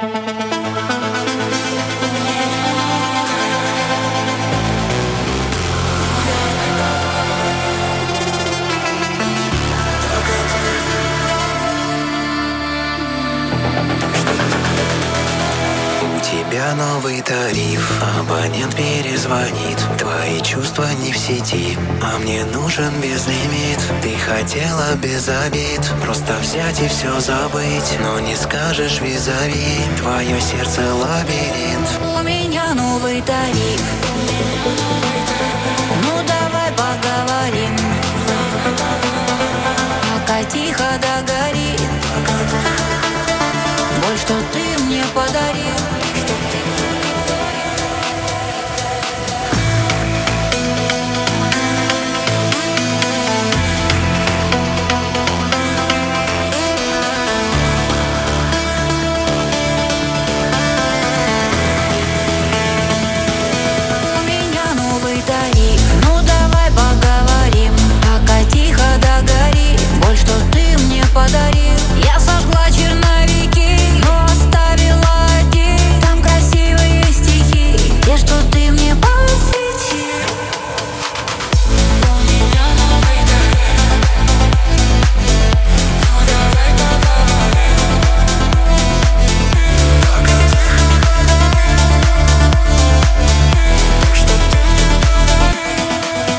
У тебя новый тариф, абонент перезвонит. Твои чувства не в сети, а мне нужен безлимит. Ты хотела без обид просто взять и все забыть, но не скажешь визави, твое сердце лабиринт. У меня новый тариф, ну давай поговорим, пока тихо догорит. Боль, что ты мне подарил. Я сожгла черновики, но оставила один. Там красивые стихи, те, что ты мне посвятил. У меня новый тариф, ну давай поговорим, пока тихо говори, что ты мне подарил.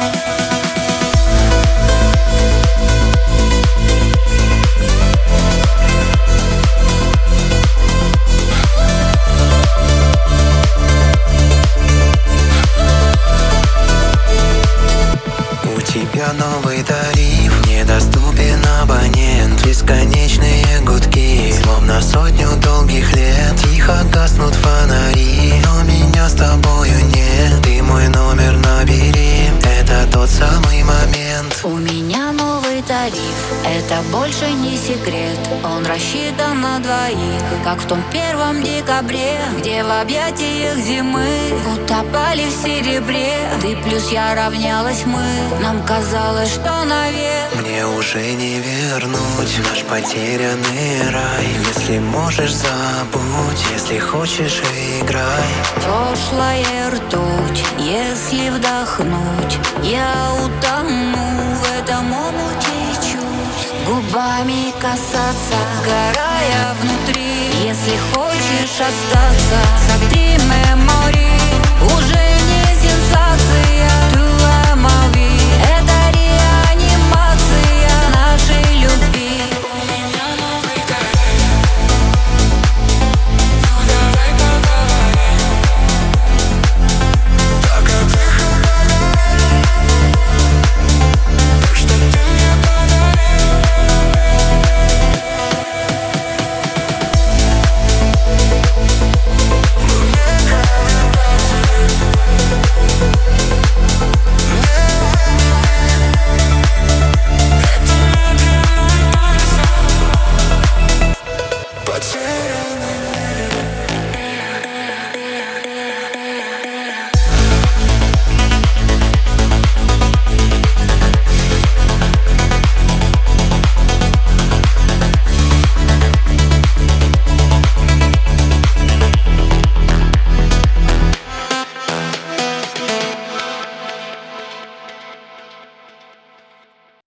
Новый тариф, недоступен абонент. Бесконечные гудки, словно сотню долгих лет. Тихо гаснут фонари, но меня с тобою нет. Ты мой номер набери, это тот самый момент. У меня новый тариф, это больше не секрет. Он рассчитан на двоих, как в том 1 декабре, где в объятиях зимы утопали в серебре. Ты плюс я равнялась мы, нам казалось, что навек. Мне уже не вернуть наш потерянный рай. Если можешь, забудь, если хочешь, играй. Прошлое ртуть, если вдохнуть, я утону в этом омуте чувств. Губами касаться, сгорая внутри. Если хочешь остаться, согрей мои